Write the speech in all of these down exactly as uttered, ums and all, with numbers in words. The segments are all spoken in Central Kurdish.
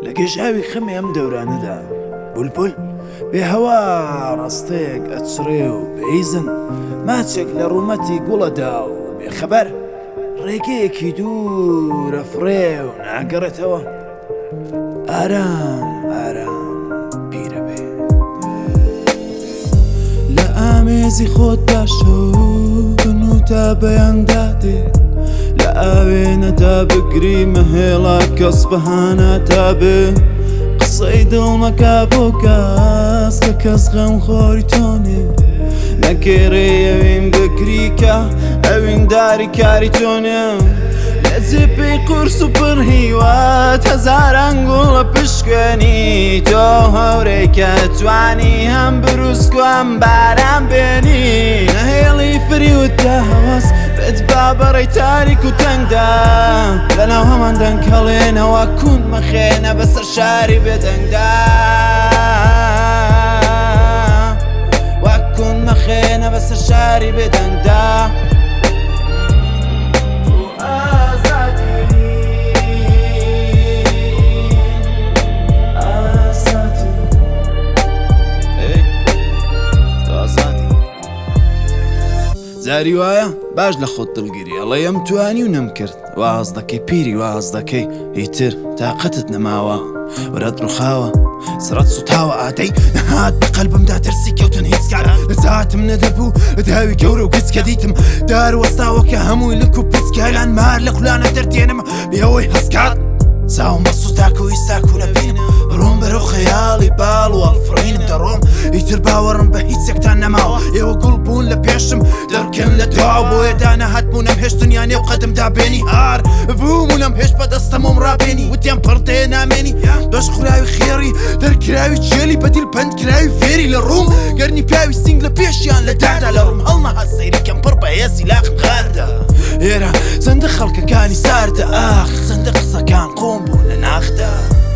لە گەژاوی خەمی ئەم دەورانەدا بولبول بێ هەوا ڕاستەیەک ئەچڕێ و بەیزن ماچێک لە ڕوومەتی گوڵەدا و بێخەبەر ڕێگەیەکی دوورە فڕێ و ناگەڕێتەوە ئارام ئارام پیرە بێ لە ئامێزی خۆتدا شەوبن و تا بەیاندادێ لە ئاوێنەدا بگری مەهێڵا کەس بەهانە تا بێ قسەی دڵمەکە بۆ کەس کە کەس غەم خۆری تۆنێ نەکێڕێ ئەوین بکریکە ئەوین داری کاری تۆنێ لە جێپەی قورس و پڕ هیوات هەزاران گوڵ لە پشکێنی تۆ هەورێکە توانی هەم بروسک و هەم باران بێنی نەهێڵی فریوتە هەواس بێت با بەڕێی تاریک و تەنگدا لەناو هەمان دەنکەڵێنەوە کوون مەخێنە بەسەر شاری بێدەنگدا وەکوون مەخێنە بەسەر شاری بێدەنگدا زاری وایە باش لە خۆت دڵگیری ئەڵێ ئەم توانی و نەمکرد واز دەکەی پیری واز دەکەی ئیتر تااقەتت نەماوە وەرەت ڕووخاوە سرەت سوتاوە ئادەی نەهات بە قەلبمدا ترسی کەوتن هیچ کارە نەزاتم نەدەبوو داوی گەورە و گچکە دیتم دار وەستاوەکە هەمووی لک و پچکەلان مار لە خولانە دەردێنم بێەوەی هەستکات چاوم بە سوتاک و ئیساک و نەبینم ڕۆم بەرەو خەیاڵی باڵ و ئەڵفڕینم دەڕۆم ئیتر باوەڕم بە هیچ یەکتان نەماوە ئێوە گوڵ بوون لە پێشم دەرکەن لە دواو بۆیە دانە هاتبوونەم هێشتنیان نێو قەدمدا بێنی هار بوومونەم هێش بەدەستەمۆم ڕابێنی وتیان پڕدێ نامێنی دۆش خوراوی خێڕی دەرکراوی جێلی بەدیل پەندکراوی فێری لە ڕووم گەرنی پیاوی سنگ لە پێشیان لە دادا لە ڕووم هەڵمەها سەیریکەم پڕ بە هێزی لاقم خاردا ئێرە چەندە خەڵکەکانی ساردە ئاخ چەندە قسەکان قۆم بوون لە ناخدا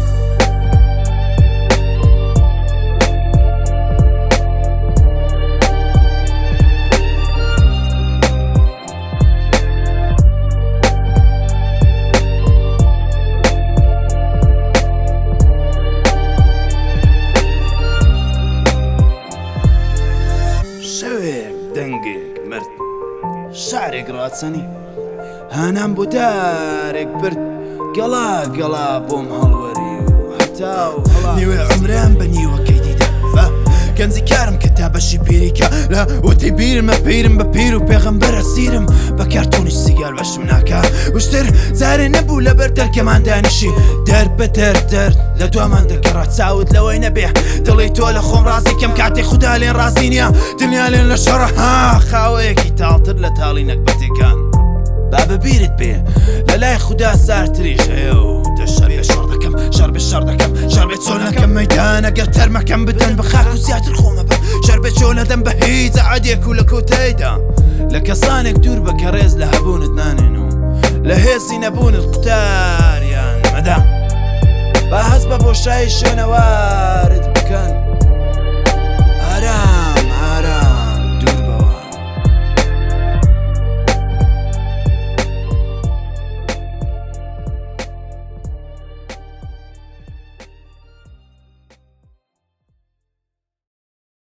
دەنگێک مرد شارێک ڕاچەنی هانام بۆ دارێک برد گەڵا گەڵا بۆم هەڵوەری و هەتا و نیوێ عمران بە نیوەکەی دیدە گەنجی کارم کە تا بەشی پیریکە لە وتی بیرمە پیرم بە پیر و پێغەمبەرە سیرم بە کارتۆنی سیگار بەشم ناکا وشتر جارێ نەبوو لەبەر دەرکەمان دانیشی دەر بە دەر دەر لە دوامان دەگەڕا چاوت لەوەی نەبێ دڵی تۆ لە خۆم ڕازی کەم کاتێک خوددا لێن ڕازی نییە دنیا لێن لە شەڕە ها خاوەیەکی تاڵتر لە تاڵی نەکبەتێکان با ببیرت بێ لە لای خوددا سارتریش هەیە و دەشەر بێ شەڕ دەکەم شەڕ بێ شەڕ دەکەم شەڕ بێ چۆن نەکەم مەیدانە گەر تەرمەکەم بدەن بە خاک و زیاتر خۆمە بم شەڕ بێ چۆن نەدەم بە هیچ عادێک و لە کۆتەیدا لە کەسانێک دوور بە کە ڕێز لە هەبوونت نانێن و لە هێزی نەبوونت قوتاریان مەدا با هەست بە بۆشایی شوێنەوارت بکەن